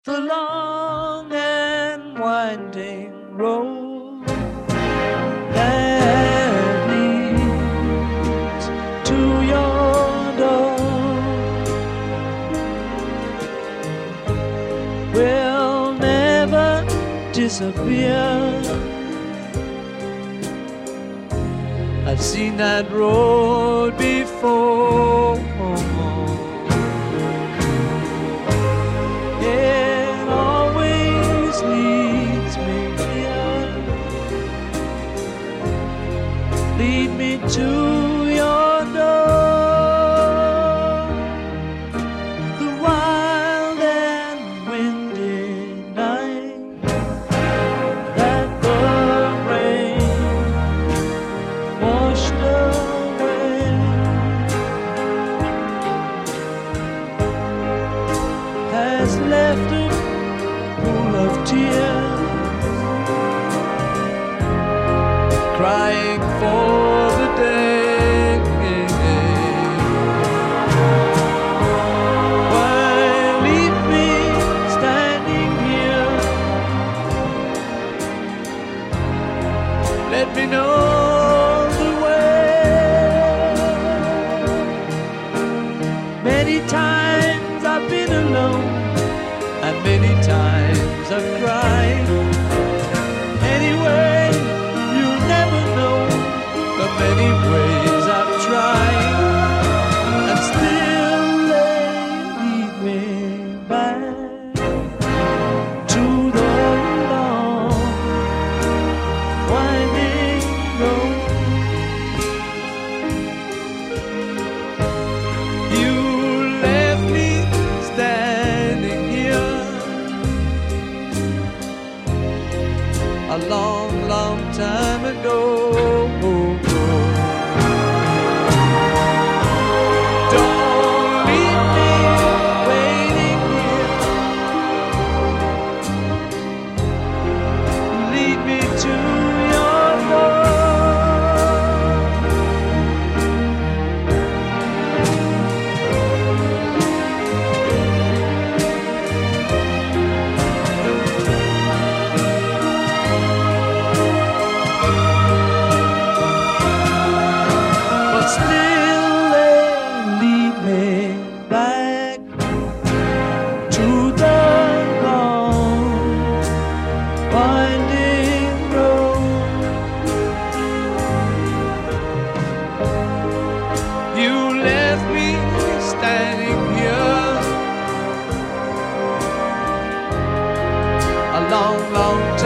the long and winding road that leads to your door will never disappear. I've seen that road before. It always leads me here. Lead me to your door. The wild and windy night that the rain washed away has left a pool of tears, crying for the day why leave me standing here? Let me know the way. Many times I've been alone, and many times I've cried. Anyway, you'll never know the many ways I've tried, and still they lead me back to the long, winding road. You left me standing here a long, long time ago. Don't leave me waiting here. Lead me to your but still they lead me back to the long, winding road. You left me standing here a long, long